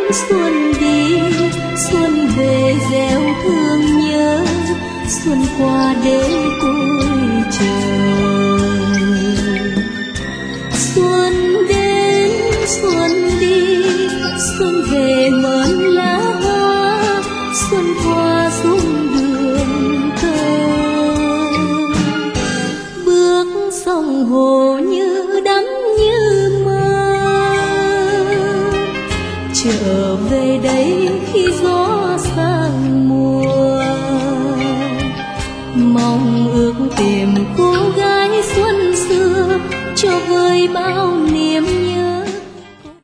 xuân đi xuân về gieo thương nhớ xuân qua để cô